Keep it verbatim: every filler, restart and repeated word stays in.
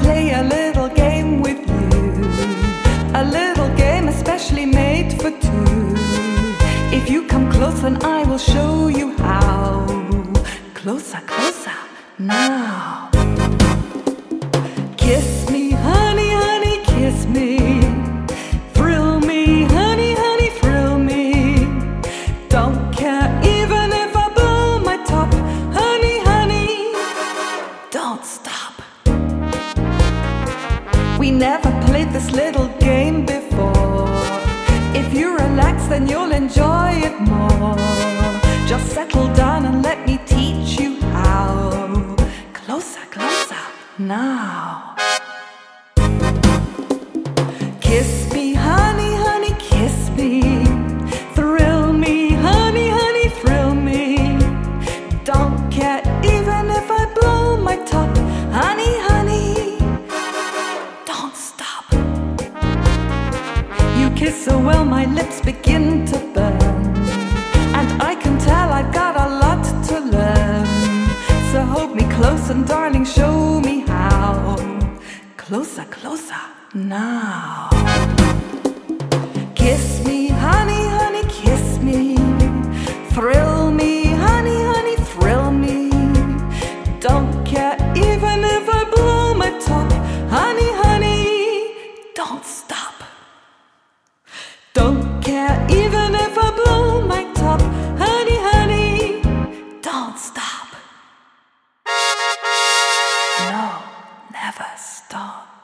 play a little game with you, a little game especially made for two. If you come close, then I will show you how. Closer, closer, now. Kiss me, honey, honey, kiss me. Thrill me, honey, honey, thrill me. Don't care even if I blow my top. Honey, honey, don't stop. We never played this little game before. If you relax, then you'll enjoy it more. Just settle down and let me teach you how. Closer, closer, now. Kiss me, honey, honey, kiss me. Thrill me, honey, honey, thrill me. Don't care even if I blow my top. Honey, honey, don't stop. You kiss so well my lips begin to burn, and I can tell I've got a lot to learn. So hold me close and darling, show me how. Closer, closer, now. Kiss me, honey, honey, kiss me. Thrill me, honey, honey, thrill me. Don't care even if I blow my top. Honey, honey, don't stop. Don't care even if I blow my top. Honey, honey, don't stop. No, never stop.